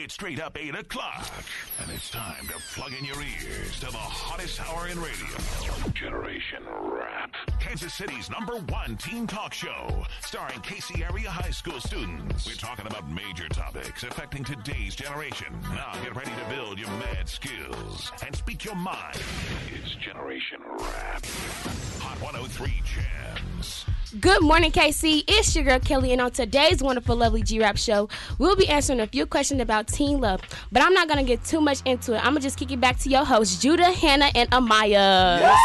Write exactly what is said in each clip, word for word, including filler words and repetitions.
It's straight up eight o'clock, and it's time to plug in your ears to the hottest hour in radio. Generation Rap. Kansas City's number one teen talk show, starring K C area high school students. We're talking about major topics affecting today's generation. Now get ready to build your mad skills and speak your mind. It's Generation Rap. Hot one oh three Jams. Good morning, K C. It's your girl, Kelly, and on today's wonderful, lovely G-Rap show, we'll be answering a few questions about teen love. But I'm not going to get too much into it. I'm going to just kick it back to your hosts, Judah, Hannah, and Amaya. Yes,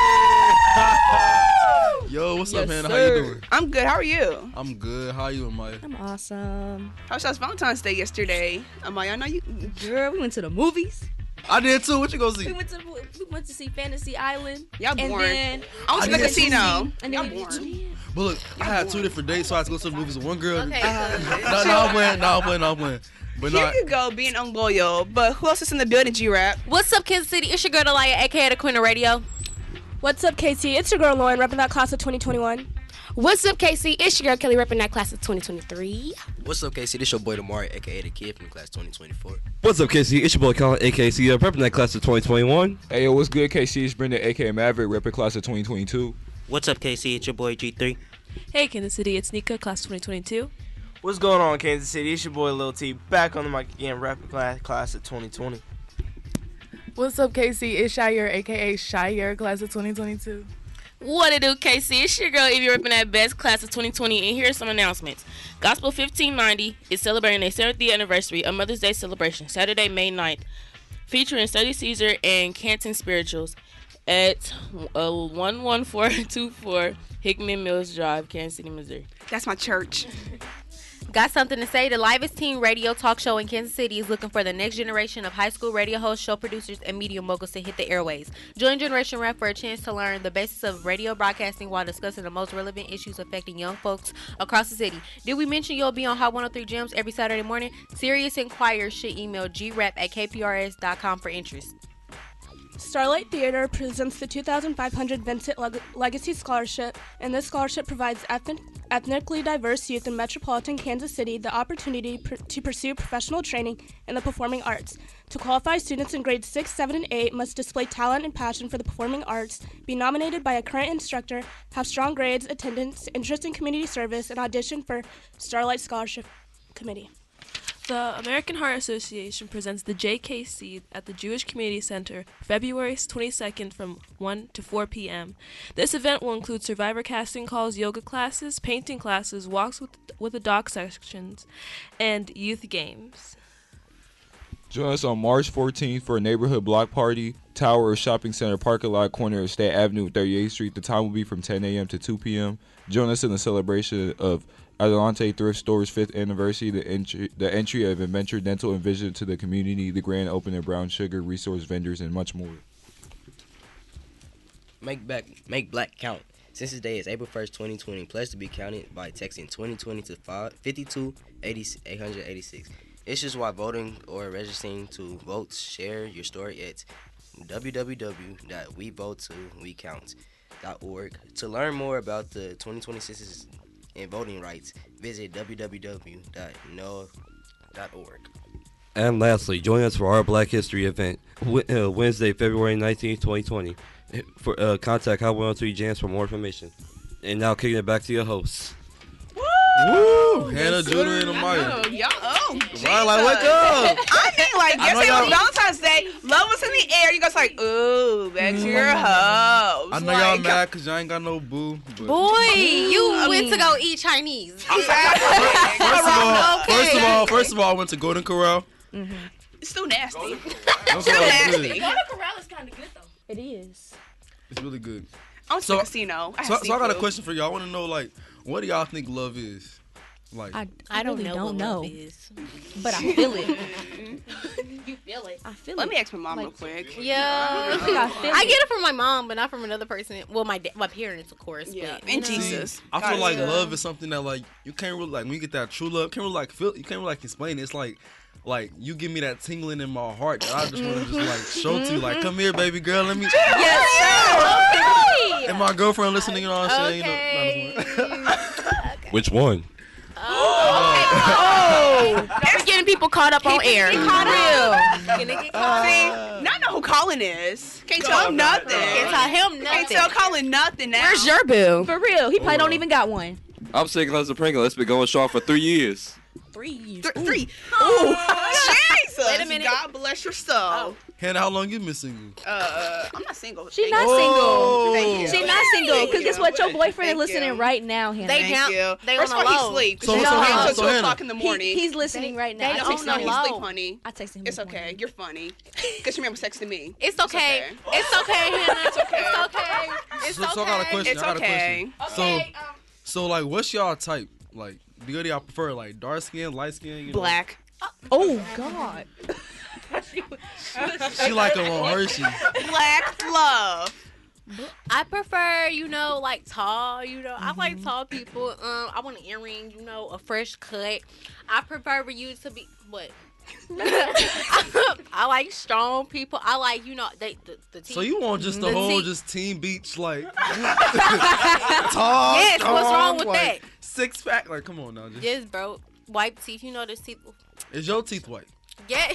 sir. Yo, what's yes, up, Hannah? Sir. How you doing? I'm good. How are you? I'm good. How are you, Amaya? I'm awesome. How was y'all's Valentine's Day yesterday? Amaya, I know you... Girl, we went to the movies. I did, too. What you go see? We went to we went to see Fantasy Island. Y'all and bored. Then I was I in the did casino. And Y'all then we bored. But look, I had two different dates, so I had to go to the movies with one girl. Okay, Uh, good. no, no, I'm playing. No, I'm playing. No, I'm playing. But Here no, you go, being unloyal. But who else is in the building, G-Rap? What's up, Kansas City? It's your girl, Delia, a k a the Queen of Radio. What's up, K C? It's your girl, Lauren, repping that class of twenty twenty-one. What's up, K C? It's your girl, Kelly, repping that class of twenty twenty-three. What's up, K C? This your boy, Damari, a k a the kid from class twenty twenty-four. What's up, K C? It's your boy, Colin, a k a C. I'm prepping that class of twenty twenty-one. Hey, yo, what's good, K C? It's Brendan, a k a Maverick, repping class of twenty twenty-two. What's up, K C? It's your boy, G three. Hey, Kansas City, it's Nika, class twenty twenty-two. What's going on, Kansas City? It's your boy, Lil T, back on the mic again, rapping class, class of twenty twenty. What's up, K C? It's Shire, a k a. Shire, class of twenty twenty-two. What it do, K C? It's your girl, Evie, repping that best class of twenty twenty. And here are some announcements. Gospel fifteen ninety is celebrating their seventieth anniversary, a Mother's Day celebration, Saturday, May ninth, featuring Study Caesar and Canton Spirituals at uh, one one four two four Hickman Mills Drive, Kansas City, Missouri. That's my church. Got something to say? The livest teen radio talk show in Kansas City is looking for the next generation of high school radio hosts, show producers, and media moguls to hit the airways. Join Generation Rap for a chance to learn the basics of radio broadcasting while discussing the most relevant issues affecting young folks across the city. Did we mention you'll be on Hot one oh three Gems every Saturday morning? Serious inquirers should email g rap at k p r s dot com for interest. Starlight Theater presents the two thousand five hundred Vincent Leg- Legacy Scholarship, and this scholarship provides ethnic, ethnically diverse youth in metropolitan Kansas City the opportunity pr- to pursue professional training in the performing arts. To qualify, students in grades six, seven, and eight must display talent and passion for the performing arts, be nominated by a current instructor, have strong grades, attendance, interest in community service, and audition for Starlight Scholarship Committee. The American Heart Association presents the J K C at the Jewish Community Center February twenty-second from one to four p.m. This event will include survivor casting calls, yoga classes, painting classes, walks with, with the dog sections, and youth games. Join us on March fourteenth for a neighborhood block party, Tower Shopping Center parking lot, corner of State Avenue and thirty-eighth Street. The time will be from ten a.m. to two p.m. Join us in the celebration of Adelante Thrift Store's fifth anniversary, the entry, the entry of Adventure Dental and Vision to the community, the grand opening of Brown Sugar, resource vendors, and much more. Make back, make black count. Census Day is April first, twenty twenty. Pledge to be counted by texting twenty twenty to fifty-two eighty, eight eighty-six. Issues while voting or registering to vote. Share your story at w w w dot we vote to we count dot org. To learn more about the twenty twenty census and voting rights, visit w w w dot know dot org. And lastly, join us for our Black History event, uh, Wednesday, February nineteenth, twenty twenty. For uh, contact Hot one oh three Jams for more information. And now kicking it back to your hosts. Woo! Hannah, Judah, and Amaya. Oh, y'all, oh, Right, like, wake up. I mean, like, I know yesterday was y'all- Valentine's Day. Love was in the air. You guys like, ooh, back to your house. I know like, y'all mad because y'all ain't got no boo. But Boy, you I went mean- to go eat Chinese. First of all, Okay. first of all, first of all, I went to Golden Corral. It's still nasty. That's Still all good. nasty. Corral is kind of good, though. It is. It's really good. I went to So- the casino. I had So, so I got a seafood. question for y'all. I want to know, like, what do y'all think love is? Like, I, I don't really know don't what know, love is. but I feel it. You feel it. I feel Let it. me ask my mom real Like- quick. Yeah. I think I feel I it. get it from my mom, but not from another person. Well, my da- my parents, of course. Yeah, but, you and know. Jesus. I God feel like is good. love is something that, like, you can't really, like, when you get that true love, you can't really, like, feel, you can't really, like, explain it. It's like, like, you give me that tingling in my heart that I just want to just, like, show to you. Like, come here, baby girl, let me. Yes, sir. And my girlfriend listening, you know what I'm saying? Okay. You know, Which one? Oh. Don't be getting people caught up on air. Caught Real. Gonna get caught. See, now I know who Colin is. Can't tell him nothing. Can't tell him nothing. Can't tell Colin nothing now. Where's your bill? For real, he probably don't even got one. I'm saying Clemson Pringle. It's been going strong for three years. Three years. Th- three. Ooh, Jesus. Wait a minute. God bless your soul. Hannah, how long you been single? Uh, I'm not single. She Thank not you. Oh. single. Thank She you. not single. Cause Thank guess you. what? Your boyfriend Thank is listening you. right now, Hannah. They Thank down- you. they First on of the all, low. he sleep. So- So, so so, Hannah, until so two Hannah. o'clock in the morning. He, he's listening They- right now. They I don't text know him. you low. sleep, honey. I text him. It's this okay. morning. You're funny. Because you remember texting me. It's okay. It's okay, Hannah. It's okay. It's okay. It's So, okay. so I got a question. It's I got okay. a question. So, so like, what's y'all type? Like, do y'all prefer like dark skin, light skin? You know? Black. Oh God. She like them on Hershey. Black love. I prefer, you know, like tall, you know. I like tall people. Um, I want an earring, you know, a fresh cut. I prefer for you to be what? I like strong people. I like, you know, they the, the team. So you want just the, The whole team- just Team Beach like tall? Yes, what's wrong with like, that? Six pack, like come on now. Just, Yes, bro. White teeth, you know the teeth. Is your teeth white? Yeah.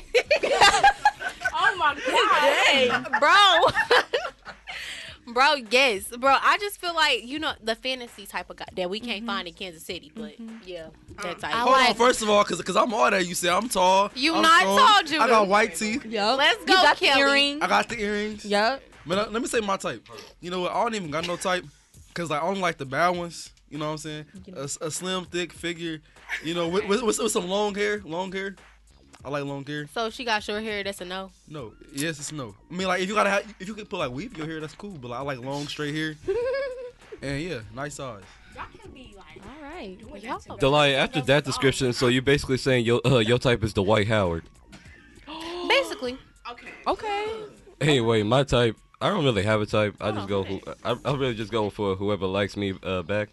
Oh my God. bro. Bro, yes. Bro, I just feel like, you know, the fantasy type of guy that we can't find in Kansas City, but yeah, that type. Hold on, first of all, cause, cause I'm all that you say. I'm tall. You I'm not strong, tall, Judah. I got white teeth. Yup. Let's go, You got Kelly. the earring. I got the earrings. Yup. But uh, let me say my type. You know what? I don't even got no type, cause like I don't like the bad ones. You know what I'm saying? A, a slim, thick figure. You know, with, with, with, with some long hair. Long hair. I like long hair. So she got short hair, that's a no. No, yes, it's no. I mean, like if you gotta have, if you could put like weave in your hair, that's cool. But like, I like long, straight hair. And yeah, nice size. Y'all can be like, All right. Y'all- Delia, after that description, so you're basically saying your uh, your type is the White Howard. Basically. Okay. Okay. Anyway, my type, I don't really have a type. I just go, who, I, I really just go for whoever likes me uh, back.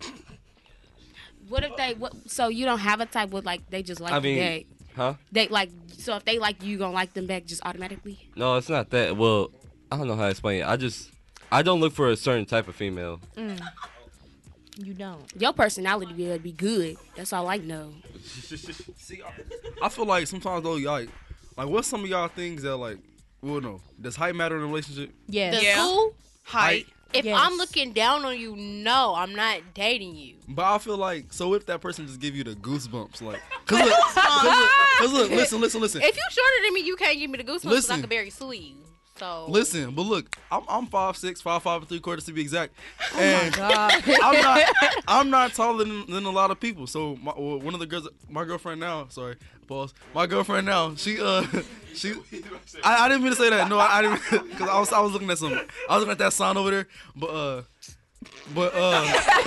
what if they? What? So you don't have a type with like they just like I you mean, back? huh? They like so if they like you, you gonna like them back just automatically? No, it's not that. Well, I don't know how to explain it. I just, I don't look for a certain type of female. Mm. You don't. Your personality would be good. That's all I know. See, I, I feel like sometimes though, y'all, like, like what's some of y'all things that like, well, no, does height matter in a relationship? Yes. The Yeah. school, Height. if Yes. I'm looking down on you, no, I'm not dating you. But I feel like, so if that person just give you the goosebumps, like, cause look, cause look, cause look, listen, listen, listen. If you shorter than me, you can't give me the goosebumps because I Listen. can barely sleep. So Listen, but look, I'm I'm five six, five five and three quarters to be exact, and God. I'm not I'm not taller than, than a lot of people. So my, well, one of the girls, my girlfriend now, sorry, pause. My girlfriend now, she uh she, I, I didn't mean to say that. No, I, I didn't because I was I was looking at some I was looking at that sign over there, but uh. But uh,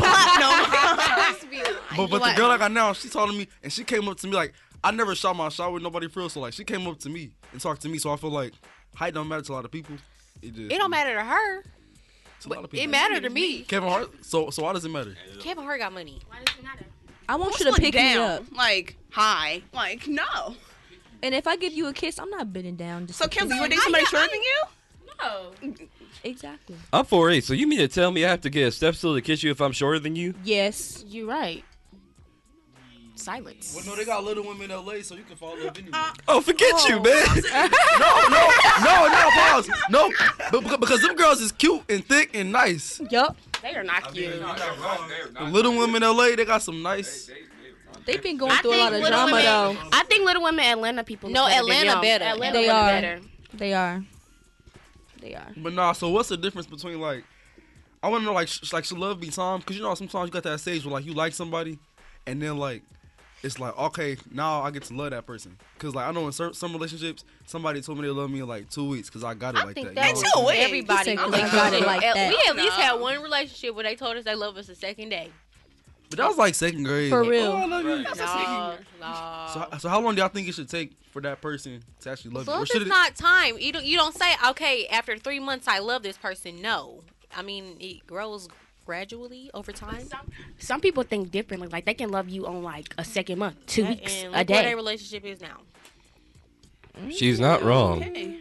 but but the girl I got now, she told me, and she came up to me like, I never shot my shot with nobody for real. So like, she came up to me and talked to me. So I feel like height don't matter to a lot of people. It just it don't matter to her. to a lot of It people. mattered to me. Kevin Hart. So so why does it matter? Kevin Hart got money. I want Don't you to look pick down. me up. Like, hi. Like, no. And if I give you a kiss, I'm not bending down. Just So, to Kelly, kiss you would date somebody shorter than you? No. Exactly. I'm four eight, so you mean to tell me I have to get a step stool to kiss you if I'm shorter than you? Yes. You're right. Silence. Well, no, they got Little Women in L A, so you can follow up anyway. Oh, forget you, man. no, no, no, no, pause. No, but, but- because them girls is cute and thick and nice. Yup. They are not cute. The Little Women in L A, they got some nice. They've been going I through a think lot of Little drama Women- though. I think Little Women Atlanta people. No, look better than Atlanta y'all. better. Atlanta They look are. better. They are. They are. But nah, so what's the difference between like, I want to know like, sh- like should love be time? Because you know sometimes you got that stage where like you like somebody, and then like, it's like okay now I get to love that person. Because like I know in cer- some relationships somebody told me they love me in like two weeks because I got it I like think that. that's you know what I'm saying? everybody. You said believes they got it that. like At- that. We at least No. had one relationship where they told us they love us the second day. But that was like second grade. For Like, real. oh, I love you. No, no. So, so how long do y'all think it should take for that person to actually love you? Or Love should is it- not time. You don't. You don't say, okay, after three months, I love this person. No, I mean it grows gradually over time. Some people think differently. Like they can love you on like a second month, two weeks, And a look where day. their relationship is now. She's not wrong. Okay.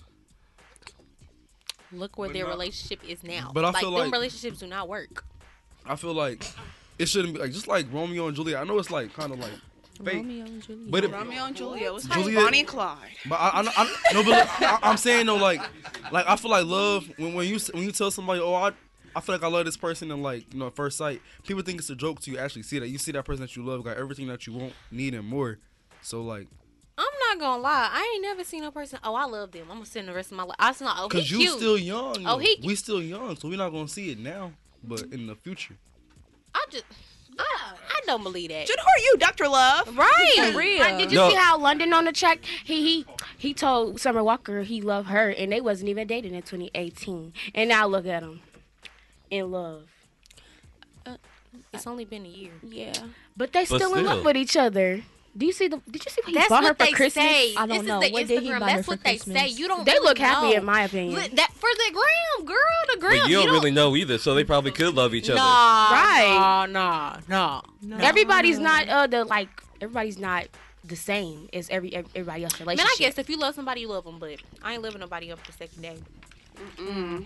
Look where But their not- relationship is now. but I like feel them like- relationships do not work. I feel like it shouldn't be like just like Romeo and Juliet. I know it's like kind of like fake. Romeo and Juliet. But it, Romeo and Juliet was Juliet- Bonnie and Clyde. But I, I, I no, but look, I, I'm saying though, like, like I feel like love when when you when you tell somebody, oh, I, I feel like I love this person, and like you know, at first sight, people think it's a joke till you actually see that. You see that person that you love got everything that you want, need, and more. So like, I'm not gonna lie. I ain't never seen a person. Oh, I love them. I'm gonna spend the rest of my life. I was not. Oh, he cause you cute. still young. Oh, though. he. We still young, so we're not gonna see it now, but in the future. I just. I, I don't believe that. Judah, who are you, Doctor Love? Right. For real. Like, did you No. see how London on the track? He he he told Summer Walker he loved her, and they wasn't even dating in twenty eighteen. And now look at them, in love. It's only been a year. Yeah, but they But still in love still. with each other. Do you see the? Did you see what he That's bought her what for they Christmas? say. I don't this know. Is the What did he Instagram. buy her That's for what they Christmas? say. You don't. They really look happy, know. in my opinion. Li- That for the gram, girl. The gram. But you don't don't really know either, so they probably could love each other. Nah, Right. Nah, nah, nah. Everybody's not uh the like. Everybody's not the same as every ev- everybody else Man, relationship. I guess if you love somebody, you love them. But I ain't living nobody up the second day. Mm.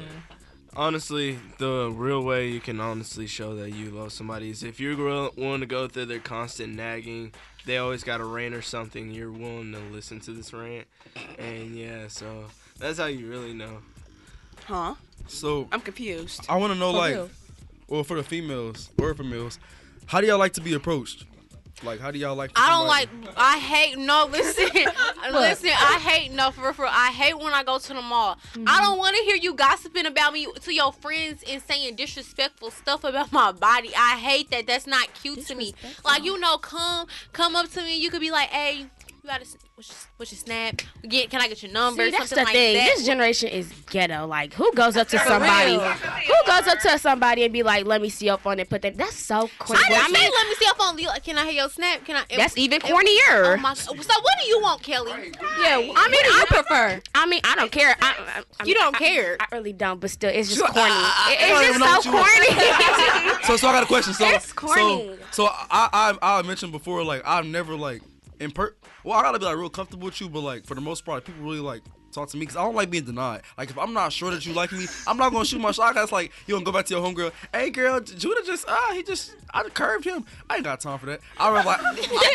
Honestly, the real way you can honestly show that you love somebody is if you're gro- willing to go through their constant nagging. They always got a rant or something. You're willing to listen to this rant, and yeah, so that's how you really know. Huh? So I'm confused. I want to know, For like, real? or for the females or for males, how do y'all like to be approached? Like, how do y'all like? To I don't somebody- like. I hate. No, listen, listen. I hate. No, for real, for real, I hate when I go to the mall. I don't want to hear you gossiping about me to your friends and saying disrespectful stuff about my body. I hate that. That's not cute to me. Like, you know, come come up to me. You could be like, hey, you got to. What's your, what's your snap? Get, can I get your number? See, that's Something the like thing. that. This generation is ghetto. Like, who goes up to For somebody? real. Who goes up to somebody and be like, "Let me see your phone," and put that? That's so corny. I didn't say let me see your phone. You- Can I hear your snap? Can I? That's even it- cornier. Oh my, so what do you want, Kelly? Yeah, I mean, I prefer. I mean, I don't care. I, I, I You mean, don't I- care. I, really don't. But still, it's just Sure, corny. I- I- It- I don't it's even know just so what you corny. so, so I got a question. So, It's corny. so, so I, I, I mentioned before, like, I've never like in per. Well, I gotta be like real comfortable with you, but like for the most part, people really like talk to me because I don't like being denied. Like if I'm not sure that you like me, I'm not gonna shoot my shot. That's like you gonna go back to your homegirl. Hey, girl, Judah just ah, he just I curved him. I ain't got time for that. I rather like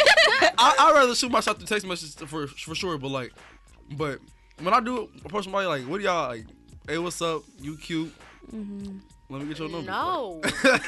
I, I, I rather shoot my shot through text messages for for sure. But like, but when I do approach somebody, like, what do y'all like? Hey, what's up? You cute? Mm-hmm. Let me get your number. No.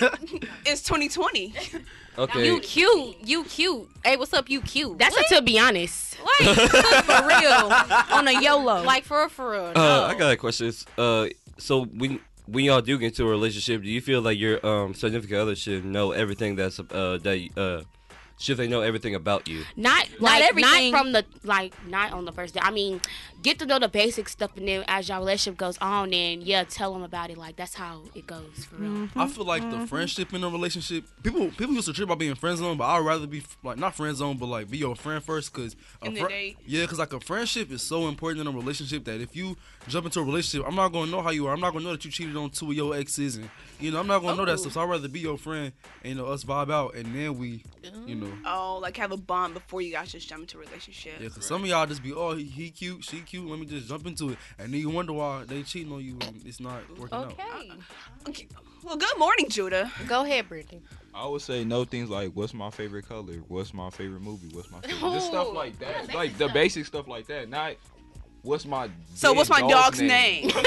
It's twenty twenty. Okay. You cute. You cute. Hey, what's up? You cute. That's What? a, to be honest. Like, For real. On a YOLO. like for real, for real. Uh, No. I got a question. Uh, so when when y'all do get into a relationship, do you feel like your um significant other should know everything that's uh that uh should they know everything about you? Not like not everything. from the like not on the first day. I mean, get to know the basic stuff, and then as your relationship goes on, then yeah, tell them about it. Like that's how it goes for real. I feel like the friendship in a relationship, people people used to trip about being friend zone, but I'd rather be like not friend zone, but like be your friend first, cause a In the fri- date. yeah, cause like a friendship is so important in a relationship that if you jump into a relationship, I'm not gonna know how you are. I'm not gonna know that you cheated on two of your exes, and you know I'm not gonna know that stuff. So I'd rather be your friend and you know us vibe out, and then we, you know. Oh, like have a bond before you guys just jump into a relationship. Yeah, cause some of y'all just be, oh, he, he cute, she cute. Let me just jump into it, and then you wonder why they cheating on you and it's not working out. Okay. Okay. Well, good morning, Judah. Go ahead, Brittany. I would say no things like what's my favorite color, what's my favorite movie, what's my favorite just stuff Ooh. like that, like the basic stuff like that. Not what's my So dead what's my dog's name? Like, like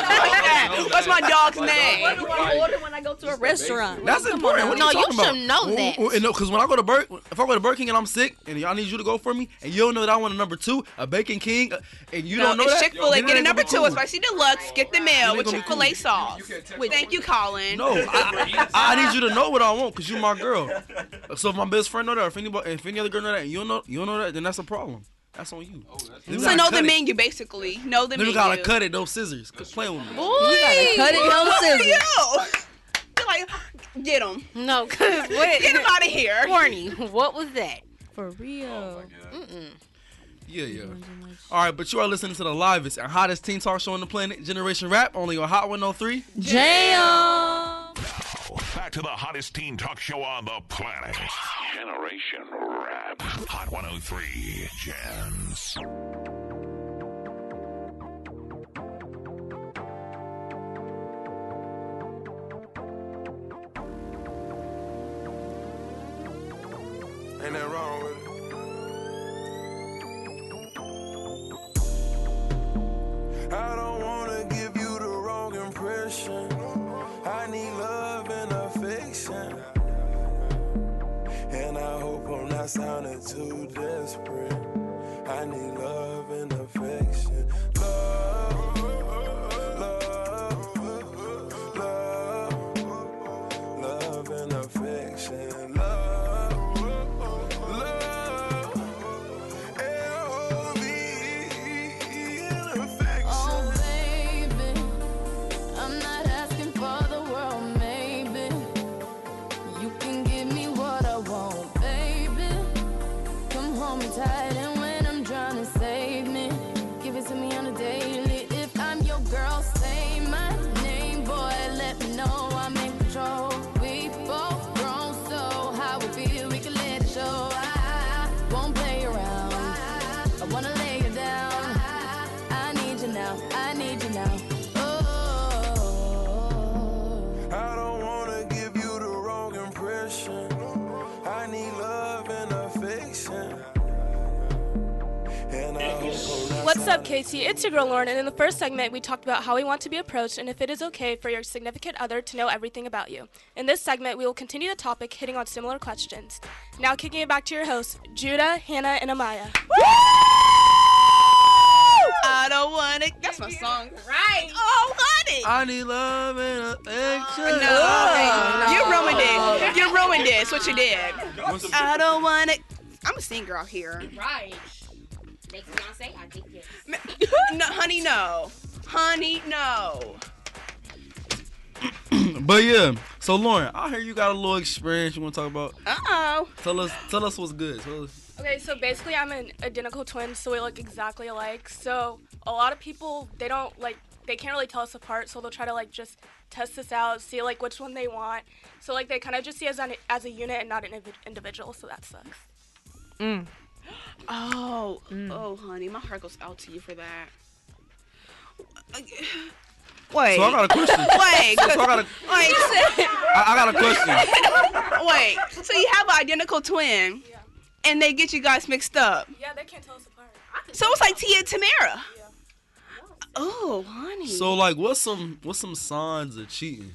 that. What's my dog's name? What do I order when I go to a restaurant? That's Like, come important. on What now. are No, you you talking should about? know that. Well, well, no, because when I go to Burger, if I go to Burger King and I'm sick, and y'all need you to go for me, and you don't know that I want a number two, a Bacon King, uh, and you No, don't know it's that, Chick-fil-A. then it Get a ain't number gonna be two, a cool. spicy deluxe. Get the meal ain't with gonna be Chick-fil-A cool. sauce. Thank you, Colin. No, I, I, I need you to know what I want, cause you're my girl. So if my best friend know that, or if anybody, if any other girl know that, and you don't know, you don't know that, then that's a problem. That's on you. Then we So gotta know cut the it. menu, basically. Know the Then we menu. gotta cut it. Those scissors. Quit playing with me. Boy. You gotta cut it, no scissors. Yo. You're like, get him. No, cause what? Get him out of here. Corny. What was that? For real. Mm-mm. Yeah, yeah. All right, but you are listening to the livest and hottest teen talk show on the planet, Generation Rap, only on Hot one oh three. Jam. Back to the hottest teen talk show on the planet. Generation Rap. Hot one oh three Jams. Ain't that wrong with it? I don't wanna give you the wrong impression. I need love and affection. And I hope I'm not sounding too desperate. I need love and affection. Love, love, love, love and affection. Love, love, L O V E and affection. Oh, baby, I'm not asking for the world, maybe. You can give me what I want, baby. Come home and tight, and when I'm trying to save me, give it to me on a daily. If I'm your girl, say my name, boy, let me know I'm in control. We both grown, so how we feel, we can let it show. I won't play around, I wanna lay you down. I need you now, I need you now. Oh, I don't wanna give you the wrong impression. I need love and affection. And I hope I'm not What's up, Casey? It's your girl Lauren, and in the first segment, we talked about how we want to be approached and if it is okay for your significant other to know everything about you. In this segment, we will continue the topic hitting on similar questions. Now, kicking it back to your hosts, Judah, Hannah, and Amaya. I don't want it. That's my song. Right. Oh, honey. I need love and affection. No, no. You ruined it. You ruined it. That's what you did. I don't want it. I'm a singer out here. Right. Next Beyonce, I think yes. No, honey, no. Honey, no. But yeah, so Lauren, I hear you got a little experience you want to talk about. Uh-oh. Tell us, tell us what's good. Tell us. Okay, so basically I'm an identical twin, so we look exactly alike. So a lot of people, they don't, like, they can't really tell us apart, so they'll try to, like, just test us out, see, like, which one they want. So, like, they kind of just see us as, an, as a unit and not an invi- individual, so that sucks. Mm. Oh, mm. oh, honey, my heart goes out to you for that. Wait. So I got a question. Wait. So I got a, Wait. I, I got a question. Wait. So you have an identical twin, yeah, and they get you guys mixed up. Yeah, they can't tell us apart. So it's like Tia and Tamara. Yeah. Oh, honey. So like, what's some what's some signs of cheating?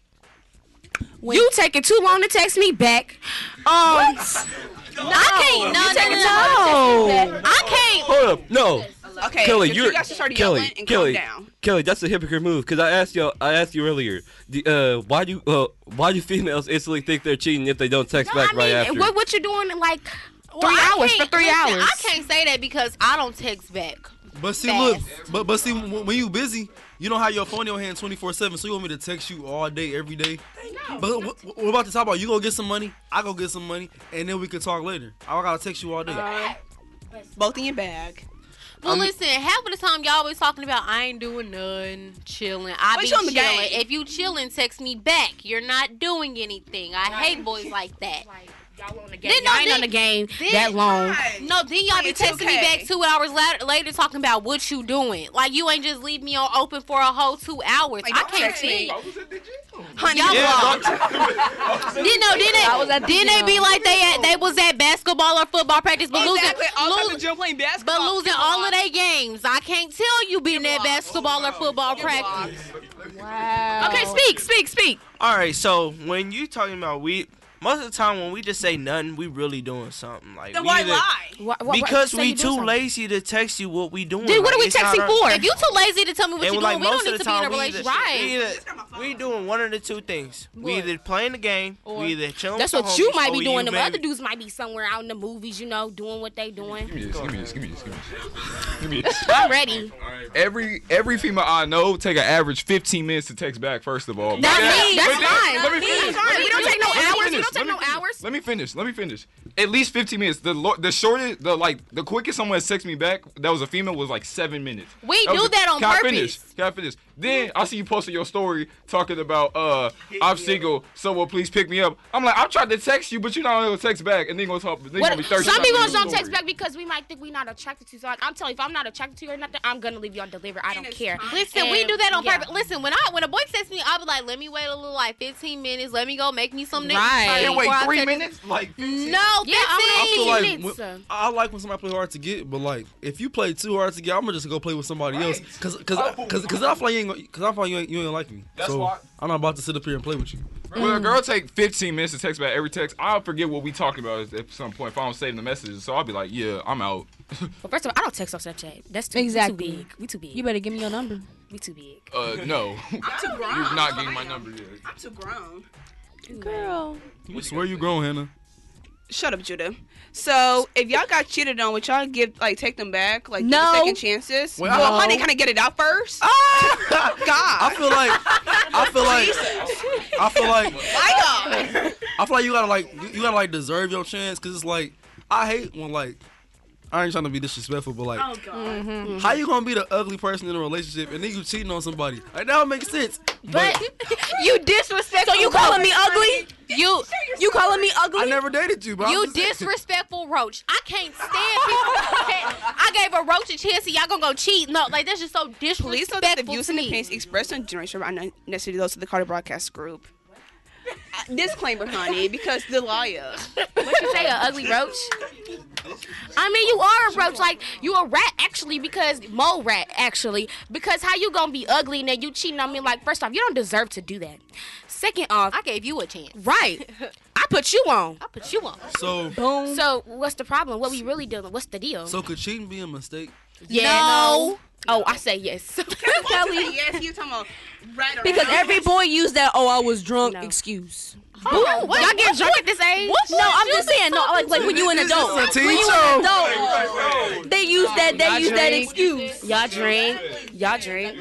When you taking too long to text me back. Um, no, I can't. No, you no, taking no, too no. long. I can't. Hold up, no. Okay, Kelly, if you're you guys should start Kelly, yelling and Kelly, calm down. Kelly, that's a hypocrite move. Cause I asked you, I asked you earlier, the, uh, why do uh, why do females instantly think they're cheating if they don't text No, back I mean, right after? what what you doing in like three Well, I hours for can't- three listen, hours? I can't say that because I don't text back. But see, fast. look, but but see, when, when you busy, you don't have your phone in your hand twenty-four seven. So you want me to text you all day, every day? No. But what, what about to talk about? You go get some money, I go get some money, and then we can talk later. I gotta text you all day. Uh, both in your bag. Well, I'm- listen, half of the time y'all always talking about I ain't doing nothing, chilling. I What be you on the chilling. game? If you chilling, text me back. You're not doing anything. I hate boys like that. Y'all on the Then, game. no, Y'all ain't then- on the game then- that long. No, then y'all be Playing texting me two K. back two hours later, later talking about what you doing. Like you ain't just leave me on open for a whole two hours. Like, I don't can't text me. see. Honey, Y'all yeah, blocked. Then no, then I was they, at the then they gym. be like they at, they was at basketball or football practice, but Exactly. I was losing, at the lose, gym playing but basketball. losing all of their games. I can't tell you been at basketball or football practice. Wow. Okay, speak, speak, speak. All right, so when you talking about we, most of the time when we just say nothing, we really doing something. Like Then we why either- lie? Why- why- Because say we you too doing something. lazy to text you what we doing. Dude, what Like, are we it's not texting our- for? If you too lazy to tell me what And you like doing, we most don't of need the to be in a time, we either, relationship. we, either, we doing one of the two things. We either playing the game, Or- we either chilling That's with what the you homies, might or be we doing. Them maybe- other dudes might be somewhere out in the movies, you know, doing what they doing. Give me this. Give me this. Give me this. Give me this. Give me this. I'm ready. Every every female I know take an average fifteen minutes to text back. First of all, That's But then- me. That's but then- fine. Let me Me. finish. Fine. We don't take no Let me hours. We finish. don't take Let me no finish. hours. Let me finish. Let me finish. At least fifteen minutes. The lo- the shortest, the like the quickest someone has texted me back that was a female was like seven minutes. We That do was- that on Can I purpose. finish? Can I finish? Then I see you posting your story talking about uh I'm single, someone please pick me up. I'm like, I tried to text you, but you're not gonna text back, and then gonna talk. Then What, gonna be thirsty. some people don't text back because we might think we're not attracted to you. So like, I'm telling you, if I'm not attracted to you or nothing, I'm gonna leave you undelivered. I don't care. Listen, we do that on yeah. purpose. Listen, when I when a boy texts me, I'll be like, let me wait a little, like fifteen minutes. Let me go make me some niggas. Right. Can't wait before I three text- minutes? Like fifteen? No, Yeah, I I feel don't like minutes. when, I like when somebody play hard to get, but like if you play too hard to get, I'm gonna just go play with somebody else, cause cause cause, cause I feel like you ain't gonna, cause I feel like you ain't, you ain't gonna like me. That's so why- I'm not about to sit up here and play with you. When a girl take fifteen minutes to text back every text, I'll forget what we talking about at some point if I don't save the messages. So I'll be like, yeah, I'm out. Well, first of all, I don't text on Snapchat. That's too, Exactly. we too big. We too big. You better give me your number. We too big. Uh, no. I'm too grown. You're not getting my number yet. I'm too grown. Girl. You swear you grown, Hannah? Shut up, Judah. So if y'all got cheated on, would y'all give like take them back, like No. give second chances? Well, Well, I- honey, kind of get it out first. Ah! God, I feel like I feel like I feel like my God. I feel like you gotta like you, you gotta like deserve your chance, cause it's like I hate when like I ain't trying to be disrespectful, but like Oh God. how you gonna be the ugly person in a relationship and then you cheating on somebody? Like that don't make sense. But you disrespectful. So you calling me ugly? You You calling me ugly? I never dated you, but I'm you just saying. disrespectful roach. I can't stand people. I gave a roach a chance, and y'all gonna go cheat. No, like that's just so disrespectful. Please note that the to views and me. opinions expressed on Generation are not necessarily those of the Carter Broadcast Group. Uh, Disclaimer, honey, because the liar. What you say, a ugly roach? I mean, you are a roach. Like, you a rat, actually, because, mole rat, actually. Because how you gonna be ugly and then you cheating on me? Like, first off, you don't deserve to do that. Second off, I gave you a chance. right. I put you on. I put you on. So Boom. So, what's the problem? What we really doing? What's the deal? so could cheating be a mistake? yeah, No. Oh, I say yes. Kelly. Yes, you talking about right or Because wrong. every boy used that, oh, I was drunk No. excuse. Y'all get drunk at this age? No, I'm just saying, no, like, like when you an adult. This is a When teen you show. an adult, they use that, they Y'all use that drink. excuse. Y'all drink. Y'all drink.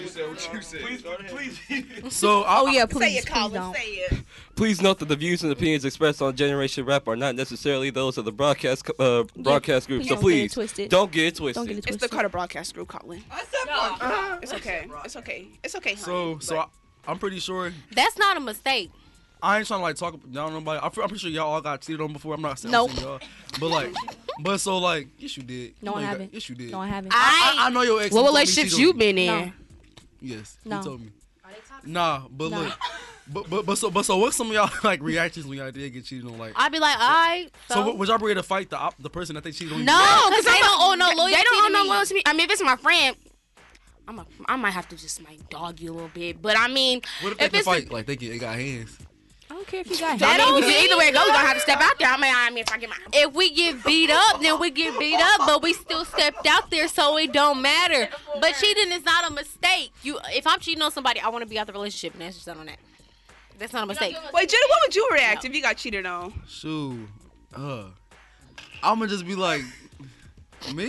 So I, Oh, yeah, Say please, it, please Colin. don't. Say it. Please note that the views and opinions expressed on Generation Rap are not necessarily those of the broadcast uh, broadcast group. please So don't get it please twisted. don't get it twisted. Don't get it It's twisted. the Carter Broadcast Group, Colin. It's okay. It's okay. It's okay, honey. so so I, I'm pretty sure That's not a mistake. I ain't trying to like talk down on nobody. I'm, I'm pretty sure y'all all got cheated on before. I'm not saying Nope. I'm saying y'all, but like, but so like, yes you did. No, You know I you got- haven't. Yes you did. No, I haven't. I, I, I know your ex. What told me relationships cheated you on been in? No. Yes, No. he told me. Nah, but No. look, but but but so but so what's some of y'all like reactions when y'all did get cheated on? Like, I'd be like, all right. so, So, what would y'all be ready to fight the op- the person that they cheated on? you no, with? because they don't owe no loyalty. They don't owe to no me. loyalty to me. I mean, if it's my friend, I'm a, I might have to just like dog you a little bit. But I mean, What if they if can it's fight? Like they can, they got hands. I don't care if you got that hands. don't either way it goes, we're gonna have to step out there. I mean, I mean, if I get my If we get beat up, then we get beat up, but we still stepped out there, so it don't matter. But cheating is not a mistake. You, if I'm cheating on somebody, I want to be out the relationship, and that's just not on that. That's not a mistake. Wait, Jenna, what would you react if you got cheated on? Shoot, uh, I'ma just be like, me?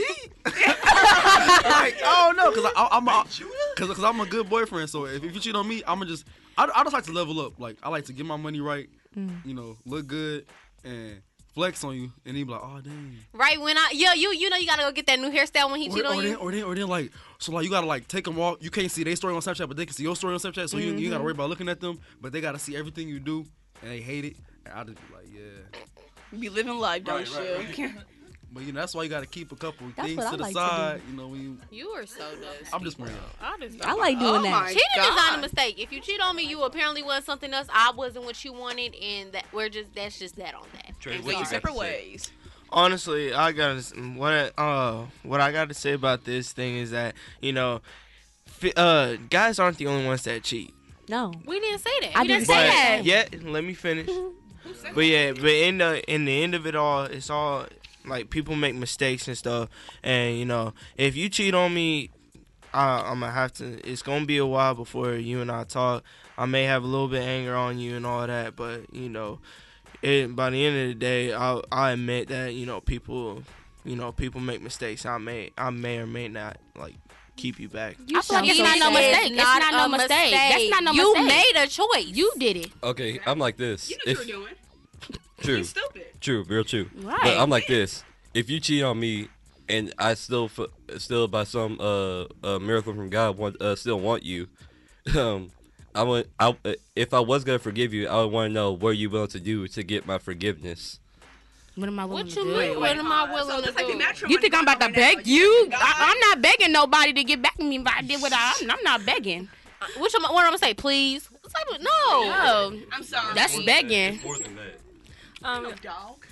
Like, I don't know, cause I, I'm a, cause, cause I'm a good boyfriend. So if, if you cheat on me, I'ma just, I, I just like to level up. Like I like to get my money right, you know, look good and flex on you, and he be like, oh dang. Right when I, yo, you, you know, you gotta go get that new hairstyle when he Or, cheat on or then, you. or then, or then, like, so like you gotta like take them all. You can't see their story on Snapchat, but they can see your story on Snapchat. So you, you gotta worry about looking at them, but they gotta see everything you do, and they hate it. And I just be like, yeah. You be living life, don't Right, you? right, But you know that's why you gotta keep a couple That's things what I to the like to side. You know when you. You are so dusty. I'm just playing. I, just, I like doing Oh that. my Cheating is not God. a mistake. If you cheat on me, you apparently was something else. I wasn't what you wanted, and that we're just that's just that on that. Trey, And what go you your got separate to say? ways. Honestly, I got what I, uh what I got to say about this thing is that you know, fi- uh, guys aren't the only ones that cheat. No. We didn't say that. I we didn't didn't say say that. that. Yeah, let me finish. But yeah, but in the in the end of it all, it's all like people make mistakes and stuff, and you know, if you cheat on me, I, I'm gonna have to. It's gonna be a while before you and I talk. I may have a little bit of anger on you and all that, but you know, it, by the end of the day, I I admit that you know people, you know people make mistakes. I may I may or may not like keep you back. I feel like it's not no mistake. It's not no mistake. That's not no you mistake. made a choice. You did it. Okay, I'm like this. You know If- what you were doing. True. You stupid. True, real true. Right. But I'm like this. If you cheat on me and I still, f- still by some uh, uh miracle from God, want uh, still want you, Um, I want. I if I was gonna forgive you, I would want to know what you willing to do to get my forgiveness. What am I willing What to you do? mean? What am I willing to do? You think I'm about to beg you? I, I'm not begging nobody to get back at me if I did what I. I'm, I'm not begging. Which one? What am I gonna say? Please? It's like, no. No. I'm sorry. That's begging. Um, dog.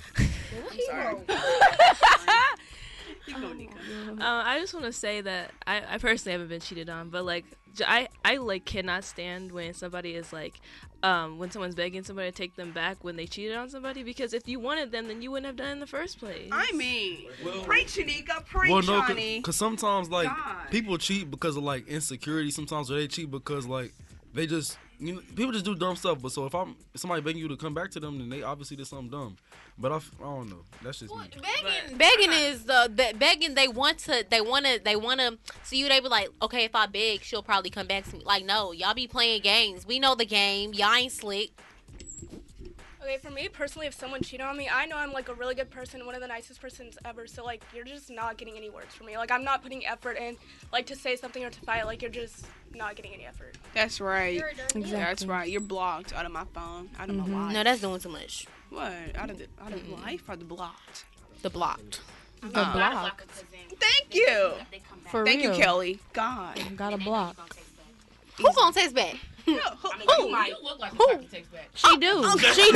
Uh, I just want to say that I, I personally haven't been cheated on, but like j- I, I like cannot stand when somebody is like, um, when someone's begging somebody to take them back when they cheated on somebody, because if you wanted them, then you wouldn't have done it in the first place. I mean, preach, Shanika, preach, Well, no, honey. because sometimes like God. people cheat because of like insecurity. Sometimes or they cheat because like they just you know, people just do dumb stuff. But so if I'm if somebody begging you to come back to them, then they obviously did something dumb. But I, f- I don't know. That's just me. Begging, begging is the, the begging. They want to. They want to. They want to see you. They be like, okay, if I beg, she'll probably come back to me. Like, no, y'all be playing games. We know the game. Y'all ain't slick. Okay, for me personally, if someone cheated on me, I know I'm like a really good person, one of the nicest persons ever. So like, you're just not getting any words from me. Like, I'm not putting effort in, like to say something or to fight. Like, you're just not getting any effort. That's right. Exactly. That's right. You're blocked out of my phone, out of Mhm. my life. No, that's doing too much. What? Out of the out of life or the blocked? The blocked. The Uh, block. Thank you. For Thank real. you, Kelly. God. Got a block. Who gonna text back? Who? Who? You look like Who? She do. She do.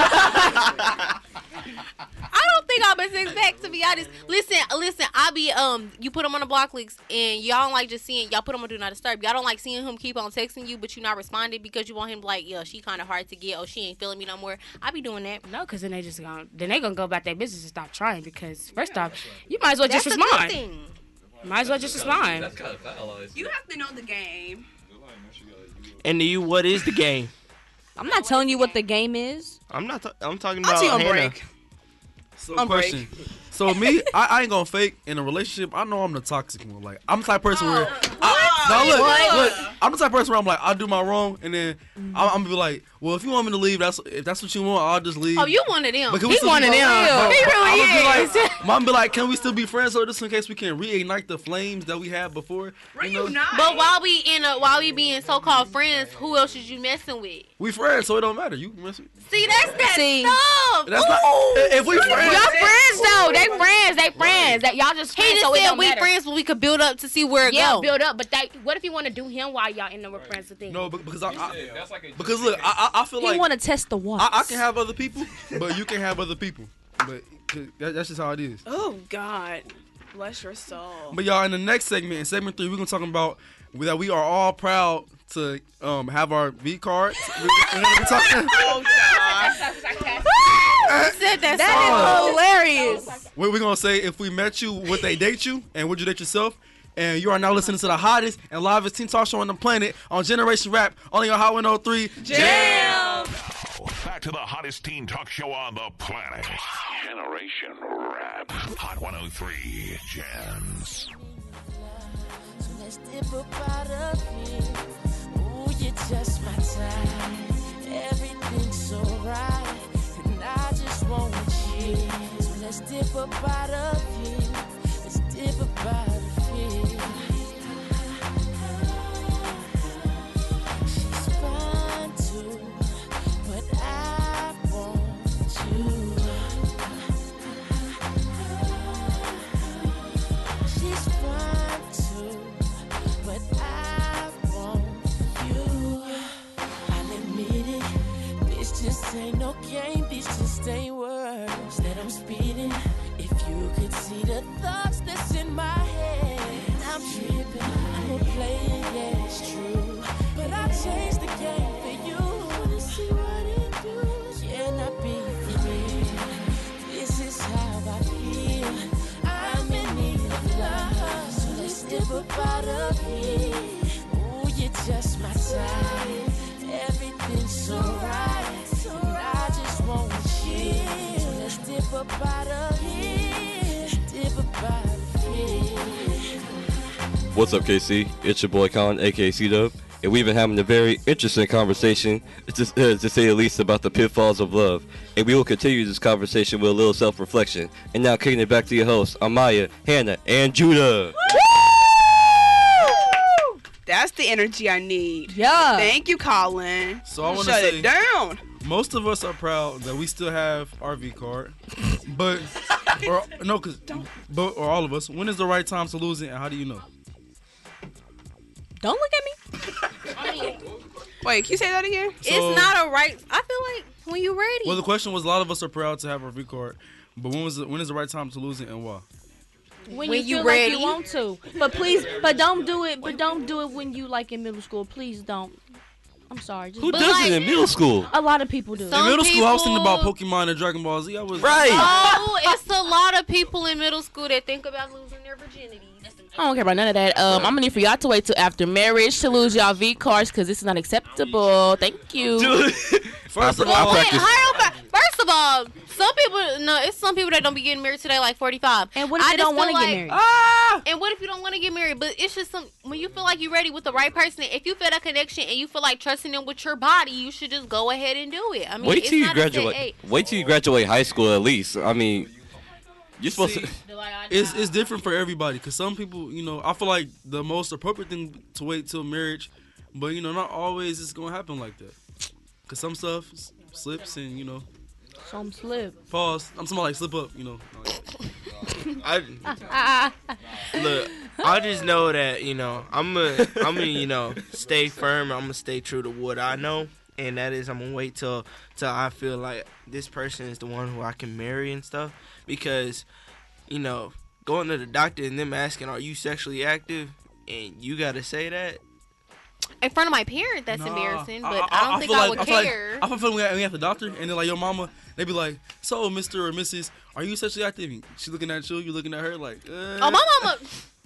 I don't think I've been text back, to be honest. Listen, listen. I be um. You put him on the block list, and y'all don't like just seeing. Y'all put him on do not disturb. Y'all don't like seeing him keep on texting you, but you not responding because you want him to like, yeah, she kind of hard to get. Oh, she ain't feeling me no more. I be doing that. No, because then they just gonna then they gonna go about their business and stop trying. Because first off, you might as well That's just a good respond. thing. Might as well just respond. You have to know the game. And to you, what is the game? I'm not telling you what the game is. I'm not. T- I'm talking I'll about see you on Hannah. break. So On break. question. So me, I, I ain't gonna fake in a relationship. I know I'm the toxic one. Like I'm the type of person where, I, no, look, look, I'm the type of person where I'm like, I do my wrong, and then I'm, I'm gonna be like, well, if you want me to leave, that's if that's what you want, I'll just leave. Oh, you one of them. But can He we still one be of them. friends? He really I'ma be is. like, Mom be like, can we still be friends? So just in case we can reignite the flames that we had before. You know? But while we in a while we being so called friends, who else is you messing with? We friends, so it don't matter. You mess with. See, that's that See. stuff. That's not. If we friends, Y'all friends though. They friends. They friends. That y'all just He friends. just so it said don't we matter. friends, but we could build up to see where it Yeah, go. build up. But that, what if you want to do him while y'all in there with friends? The thing. No, but- because I, I because look, I I I feel He like want to test the waters. I, I can have other people, but you can have other people. But 'cause that, that's just how it is. Oh God, bless your soul. But y'all, in the next segment, in segment three, we're gonna talk about that we are all proud to um have our V cards. We're gonna be talking. Oh God. said that. That is hilarious. We're we gonna say if we met you, would they date you, and would you date yourself? And you are now listening to the hottest and livest teen talk show on the planet on Generation Rap, only on Hot one oh three Jam. Back to the hottest teen talk show on the planet. Generation Rap. Hot one oh three Jams. So let's dip up out of here. Ooh, you're just my type. Everything's so right. And I just want you. So let's dip up out of here. Let's dip up out of here. She's fine too, but I want you. She's fine too, but I want you. I'll admit it, this just ain't no game, this just ain't words that I'm speeding. If you could see the thoughts that's in my head, I'm tripping, I'm a player, yeah, it's true. But I changed the game for you. Wanna see what it do? Can I be free? This is how I feel. I'm in need of love, so let's step up out of here. Ooh, you're just my type. Everything's so right, and I just want you. So let's dip up out of here. Let's dip up out of here. What's up, K C? It's your boy Colin, aka C-Dub, and we've been having a very interesting conversation, to, uh, to say the least, about the pitfalls of love. And we will continue this conversation with a little self-reflection. And now, kicking it back to your hosts, Amaya, Hannah, and Judah. That That's the energy I need. Yeah. Thank you, Colin. So I want to Shut say, it down. most of us are proud that we still have R V card, but or no, cause but or all of us. When is the right time to lose it, and how do you know? Don't look at me. Wait, can you say that again? So- it's not a right. I feel like when you're ready. Well, the question was, a lot of us are proud to have R V card, but when was the, when is the right time to lose it, and why? When, When you, you feel ready. like you want to, but please, but don't do it. But don't do it when you like in middle school. Please don't. I'm sorry. Just Who but does like, it in middle school? A lot of people do. in middle school, I was thinking about Pokemon and Dragon Ball Z. I was Right. Oh, it's a lot of people in middle school that think about losing their virginity. I don't care about none of that. Um, I'm gonna need for y'all to wait till after marriage to lose y'all V cards because this is not acceptable. Thank you. First of I all, practice. First of all, some people no, it's some people that don't be getting married today like forty-five. And what if I they just don't want to feel get like- married? Ah! And what if you don't want to get married? But it's just some when you feel like you're ready with the right person. If you feel that connection and you feel like trusting them with your body, you should just go ahead and do it. I mean, Wait it's till you not a set graduate. age. Wait till you graduate high school at least. I mean, you're supposed See, to. it's it's different for everybody, because some people, you know, I feel like the most appropriate thing to wait till marriage, but you know, not always it's gonna happen like that, because some stuff s- slips and you know. Some slip. Pause. I'm talking about like slip up, you know. I look. I just know that you know I'm gonna I'm gonna you know stay firm. I'm gonna stay true to what I know, and that is I'm gonna wait till till I feel like this person is the one who I can marry and stuff. Because you know going to the doctor and them asking, "Are you sexually active?" and you gotta say that. In front of my parents, that's Nah, embarrassing. But I, don't think feel I like- would I feel like- care. I feel like we at the doctor, and then like your mama, they be like, "So, Mister or Missus, are you sexually active?" She looking at you, you looking at her, like, uh. Oh, my mama.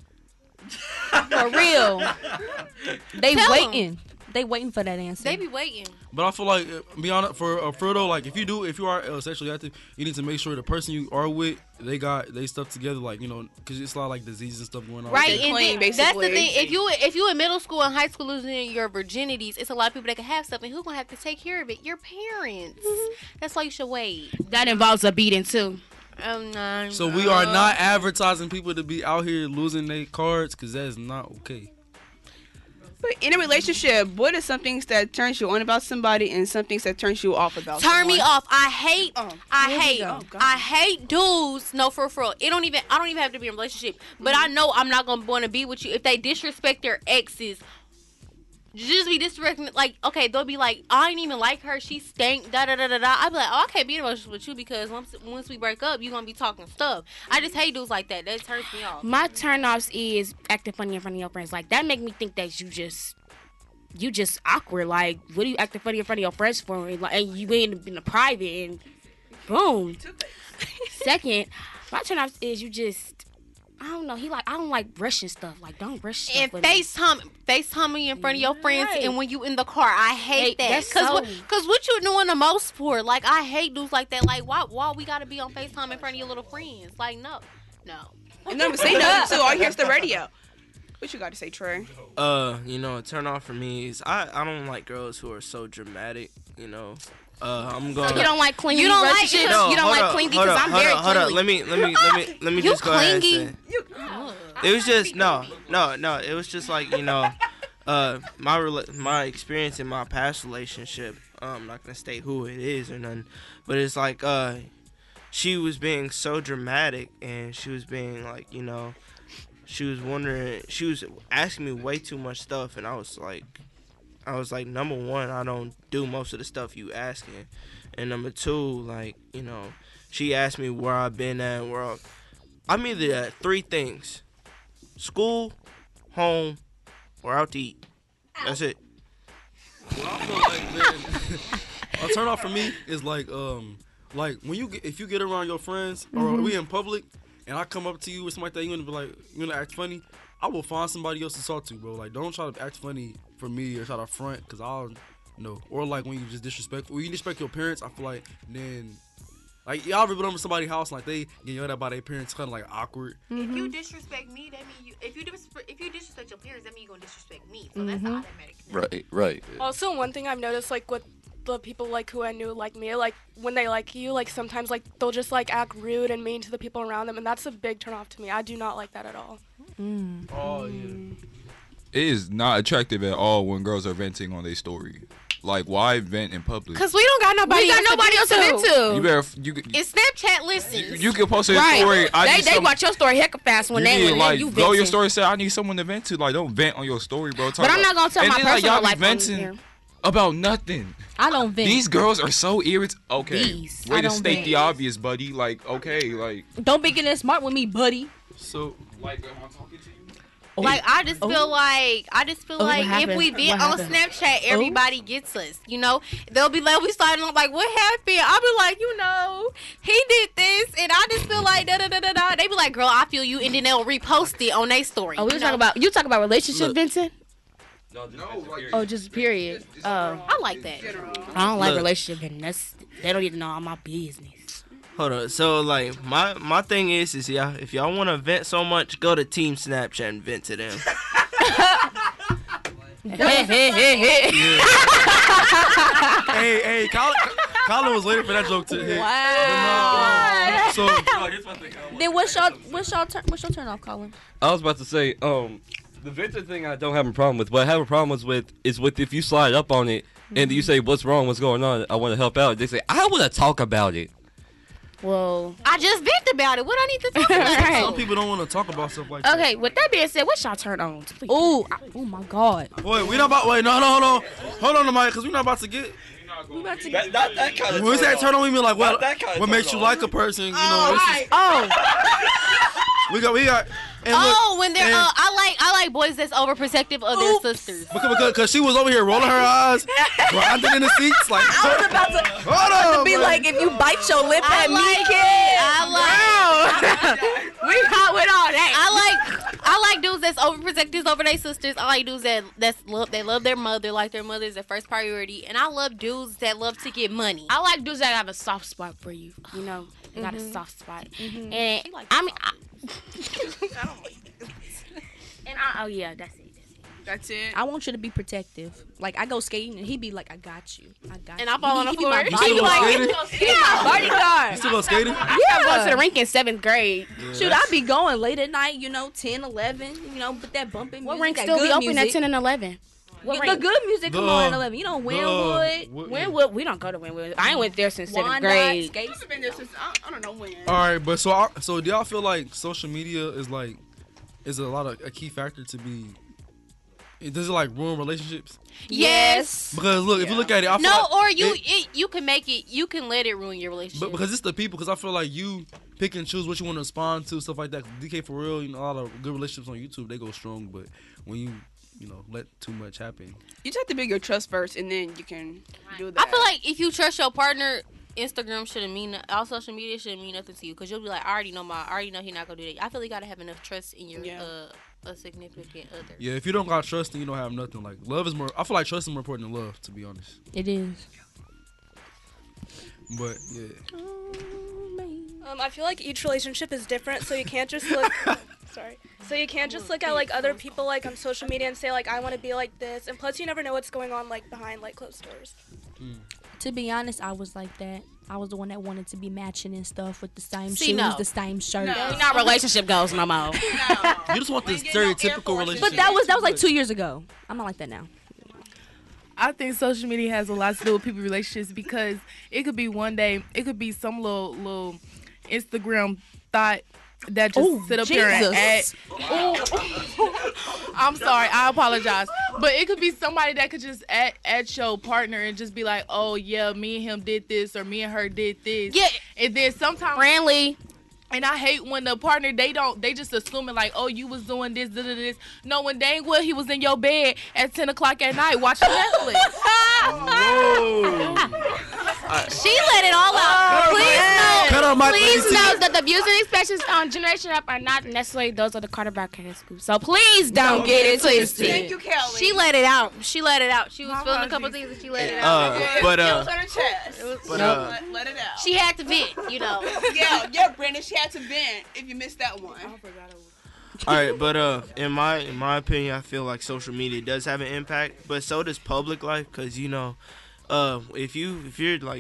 For real. They Tell 'em. waiting. They waiting for that answer. They be waiting. But I feel like, uh, be honest, for uh, for though, like if you do, if you are uh, sexually active, you need to make sure the person you are with, they got they stuff together, like you know, because it's a lot of, like diseases and stuff going on. Right, Stay and clean, then- that's the basically. thing. If you if you in middle school and high school losing your virginities, it's a lot of people that can have stuff, and who's gonna have to take care of it? Your parents. That's why you should wait. That involves a beating too. Um, no, So we are not advertising people to be out here losing their cards, because that is not okay. But in a relationship, what are some things that turns you on about somebody and some things that turns you off about Turn someone? me off. I hate. I here we hate. go. I hate dudes. No, for for real. It don't even. I don't even have to be in a relationship. But I know I'm not gonna want to be with you if they disrespect their exes. Just be disrespecting. Like, okay, they'll be like, I ain't even like her. She stank. Da da da da da. I'll be like, oh, I can't be in a relationship with you because once once we break up, you gonna be talking stuff. I just hate dudes like that. That turns me off. My turnoffs is acting funny in front of your friends. Like that make me think that you just you just awkward. Like, what are you acting funny in front of your friends for? Like, and you ain't in the private and boom. Second, my turnoffs is you just I don't know. He like I don't like rushing stuff. Like don't rush stuff. And with me. FaceTime, FaceTime me in front of your friends, Right. and when you in the car, I hate Hey, that. that's Cause so- what, cause what you doing the most for? Like I hate dudes like that. Like why, why we gotta be on FaceTime in front of your little friends? Like no, no. And then say nothing too. All you hear is the radio. What you got to say, Trey? Uh, you know, a turn off for me is I, I don't like girls who are so dramatic. You know, uh, I'm going. You don't like clingy You don't like- relationships. No, you don't hold like up, clingy hold because up, I'm hold very up, hold up. clingy. Let me let me let me let me You just go ahead and clingy? say. It was just no, no, no. It was just like you know, uh, my rela- my experience in my past relationship. Um, I'm not gonna state who it is or nothing, but it's like uh, she was being so dramatic and she was being like you know, she was wondering, she was asking me way too much stuff, and I was like, I was like, number one, I don't do most of the stuff you asking, and number two, like you know, she asked me where I've been at, where I, I'm either at three things. School, home, or out to eat. That's it. Well, I feel like, man, a turn off for me is like, um, like when you get, if you get around your friends or Mhm. we in public and I come up to you or something like that, you gonna be like, you gonna act funny. I will find somebody else to talk to, bro. Like, don't try to act funny for me or try to front, cause I'll know. Or like when you just disrespect, when you disrespect your parents, I feel like then. Like, y'all ever been over somebody's house and, like, they get yelled at by their parents, kind of, like, awkward. If you disrespect me, that mean you. If you disrespect, if you disrespect your parents, that mean you gonna disrespect me. So that's the automatic. Right, right. Also, one thing I've noticed, like with the people like who I knew like me, like when they like you, like sometimes like they'll just like act rude and mean to the people around them, and that's a big turn off to me. I do not like that at all. Oh, yeah. it is not attractive at all when girls are venting on their story. Like, why vent in public? Cause we don't got nobody. We got else to nobody else to vent vent to. to. You better. You, It's Snapchat listens. you can post a Right. story. I They need they some, watch your story heck fast when you they need, when like you go your venting. story. Say I need someone to vent to. Like, don't vent on your story, bro. Talk But I'm about- not gonna tell and my then, like, personal y'all be life on venting here. about nothing. I don't vent. These girls are so irritating. Okay, These. way I to don't state vent. the obvious, buddy. Like, okay, like. Don't be getting smart with me, buddy. So, like, am I talking to you? Like I just Oh. feel like I just feel Oh, what like if happened? we vent What on happened? Snapchat, everybody gets us. You know, they'll be like, we starting off like, what happened? I'll be like, you know, he did this, and I just feel like da da da da da. They be like, girl, I feel you, and then they'll repost it on their story. Oh, we you was know? talking about you talk about relationship, Vincent. No, like, Oh, just period. Oh, I like that. I don't like Look. relationship, and that's they don't even know all my business. Hold on. So like my my thing is is yeah, if y'all want to vent so much, go to Team Snapchat and vent to them. Hey, hey, hey, hey. hey, hey, Colin, Colin was waiting for that joke to hit. Wow. So, Then what's your what's your turn what's your turn off, Colin? I was about to say, um, the venting thing I don't have a problem with. What I have a problem is with is with if you slide up on it and you say, "What's wrong? What's going on? I want to help out." They say, "I want to talk about it." Well, I just vent about it. What I need to talk about? Right. some people don't want to talk about stuff like that. Okay, with that being said, what's y'all turn on? Please. Oh, oh my God. Wait, we not about. Wait, no, no, hold on, hold on, Mike, because we're not about to get. We about to That, not that kind of. When we say turn on, we mean like what? Not that kind of What makes turn you on. like a person? You know, this is- Oh, we got, we got. And Oh, look, when they're and- uh, I like I like boys that's overprotective of their sisters. Because, because, because she was over here rolling her eyes, grinding in the seats, like. I was about to, Hold I was about on, to be man. like, if you bite your lip I at me, like kid. I like we hot with all that. I like I like dudes that's overprotective over their sisters. I like dudes that that's love they love their mother, like their mother is their first priority. And I love dudes that love to get money. I like dudes that have a soft spot for you. You know, they got a soft spot. And I mean, I, and I, oh yeah, that's it. That's it. I want you to be protective. Like I go skating and he be like, I got you. I got And you. I fall He on the be- he be floor. my He You bodyguard. still go skating? Yeah, bodyguard. You still go skating? I go to the rink in seventh grade. Shoot, I be going late at night, you know, ten, eleven, you know, but that bumping What music, rink that still be good open music. at ten and eleven? What The rink? good music come The- on at eleven. You know, the- Winwood, what- Winwood, we don't go to Winwood. I ain't went there since seventh Wyandotte, grade. skates. I've been there since I, I don't know when. All right, but so I, so do y'all feel like social media is like is a lot of a key factor to be? It does it like ruin relationships? Yes. Because look, if you look at it, I feel No, like or you it- it, you can make it you can let it ruin your relationship. but because it's the people. Because I feel like you pick and choose what you want to respond to, stuff like that. D K for real, you know, a lot of good relationships on YouTube they go strong, but when you you know let too much happen, You just have to build your trust first, and then you can do that. I feel like if you trust your partner, Instagram shouldn't mean all social media shouldn't mean nothing to you because you'll be like, I already know my, I already know he not gonna do that. I feel like you gotta have enough trust in your Yeah. uh a significant other. yeah. If you don't got trust, then you don't have nothing. Like love is more. I feel like trust is more important than love, to be honest. It is. But yeah, Um, I feel like each relationship is different, so you can't just look. Sorry. So you can't just look at like other people like on social media and say like I want to be like this, and plus you never know what's going on like behind like closed doors. To be honest, I was like that. I was the one that wanted to be matching and stuff with the same See, shoes, no. the same shirt. No. We not relationship goals no more. you just want this ain't getting no Air stereotypical Forces. relationship. But that was that was like two years ago. I'm not like that now. I think social media has a lot to do with people's relationships because it could be one day, it could be some little little Instagram thought that just Ooh, sit up here and add. Jesus. I'm sorry, I apologize, but it could be somebody that could just add, add your partner and just be like, oh yeah, me and him did this or me and her did this. Yeah. And then sometimes Friendly. And I hate when the partner, they don't, they just assuming like, oh, you was doing this, this, this. Knowing dang well he was in your bed at ten o'clock at night watching Netflix. She let it all out. Please note, Cut out my Please face. note that the views and expressions on Generation Rap are not necessarily those of the Carter Broadcast Group. So please don't get it twisted. Thank you, Kelly. she let it out. She let it out. She was feeling a couple things and she let it out. Uh, but uh, Skills on her chest. but uh, let, let it out. She had to vent, you know. yeah, yeah, Brandon. She had to vent if you missed that one. all right, but uh, in my in my opinion, I feel like social media does have an impact, but so does public life, cause you know, uh, if you if you're like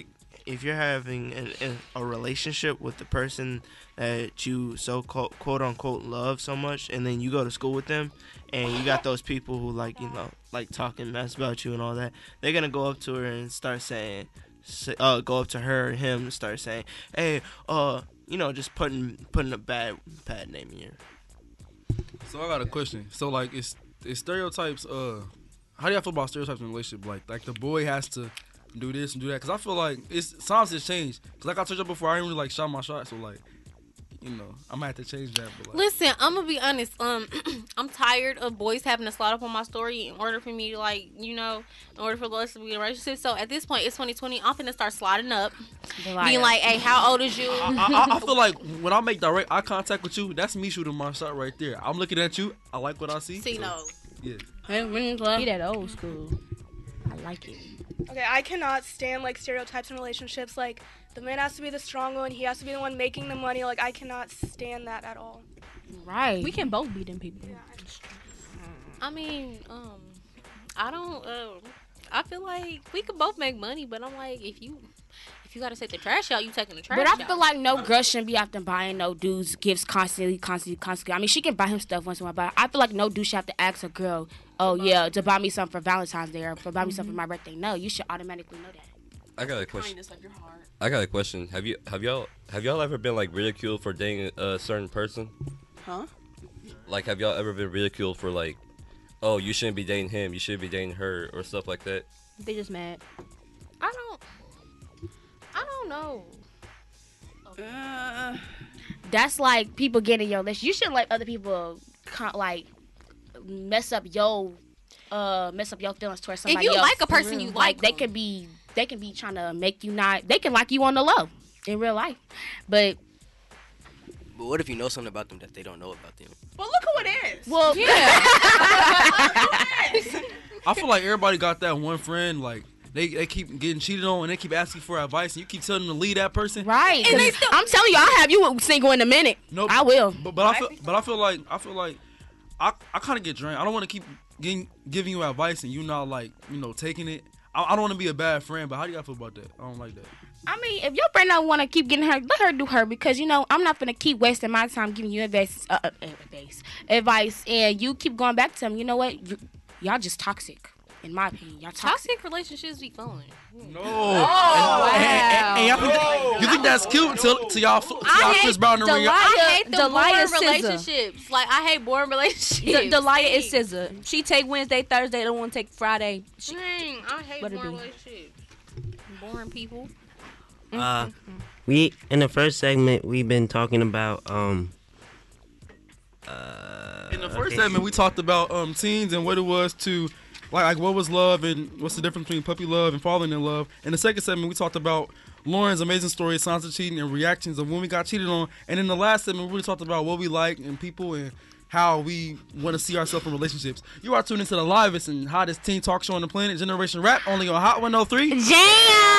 if you're having an, an, a relationship with the person that you so quote, quote unquote love so much, and then you go to school with them, and you got those people who like you know like talking mess about you and all that, they're gonna go up to her and start saying, uh, go up to her or him and start saying, hey, uh, you know, just putting putting a bad bad name in here. So I got a question. So like, it's it's stereotypes. Uh, how do y'all feel about stereotypes in a relationship? Like like the boy has to do this and do that. Cause I feel like it's sometimes it's changed. Cause like I told you before, I didn't really like shot my shot. So like, you know, I'm gonna have to change that. But like, Listen, I'm gonna be honest. Um, I'm tired of boys having to slide up on my story in order for me to like, you know, in order for us to be in a relationship. So at this point, it's twenty twenty. I'm finna start sliding up, being like, "Hey, how old is you?" I, I, I feel like when I make direct eye contact with you, that's me shooting my shot right there. I'm looking at you. I like what I see. See, so, no. Yeah. He that old school. I like it. Okay, I cannot stand like stereotypes in relationships. Like the man has to be the strong one. He has to be the one making the money. Like I cannot stand that at all. Right. We can both be them people. Yeah, I mean, um, I don't. Uh, I feel like we could both make money, but I'm like, if you, if you gotta take the trash out, you taking the trash But out. I feel like no girl shouldn't be after buying no dudes gifts constantly, constantly, constantly. I mean, she can buy him stuff once in a while, but I feel like no dude should have to ask a girl, oh yeah, to buy me something for Valentine's Day or for buy me something for my birthday. No, you should automatically know that. I got a question. I got a question. Have you have y'all have y'all ever been like ridiculed for dating a certain person? Huh? Like, have y'all ever been ridiculed for like, oh, you shouldn't be dating him, you should be dating her, or stuff like that? They just mad. I don't. I don't know. Uh, That's like people getting your list. You shouldn't let other people con- like mess up your uh mess up your feelings towards If somebody you else. like a person, you like they them. could be they can be trying to make you not. They can like you on the low in real life, but. But what if you know something about them that they don't know about them? well, look who it is. Well, Yeah. I feel like everybody got that one friend like. They, they keep getting cheated on and they keep asking for advice and you keep telling them to leave that person. Right. And they still, I'm telling you, I'll have you single in a minute. Nope. I will. But but I feel but I feel like I feel like I I kind of get drained. I don't want to keep getting, giving you advice and you not like you know taking it. I, I don't want to be a bad friend. But how do y'all feel about that? I don't like that. I mean, if your friend don't want to keep getting her, let her do her because, you know, I'm not going to keep wasting my time giving you advice, uh, uh, advice, advice and you keep going back to them. You know what? You, y'all just toxic, in my opinion. Y'all toxic. Toxic relationships be fun. No. Oh, and, and, wow. and, and y'all think that, you think that's cute until to y'all, till I y'all hate Chris Brown and Ring. I hate the Delia boring Scissor. relationships. Like, I hate boring relationships. D- Delia is scissor. She take Wednesday, Thursday. Don't want to take Friday. She, Dang, I hate What it boring do? relationships. Boring people. Uh, we in the first segment we've been talking about um. Uh, In the first okay. segment, we talked about um teens and what it was to like, like what was love and what's the difference between puppy love and falling in love. In the second segment, we talked about Lauren's amazing story, signs of cheating, and reactions of when we got cheated on. And in the last segment, we really talked about what we like and people and how we want to see ourselves in relationships. You are tuned into the livest and hottest teen talk show on the planet, Generation Rap, only on Hot one oh three. Jam!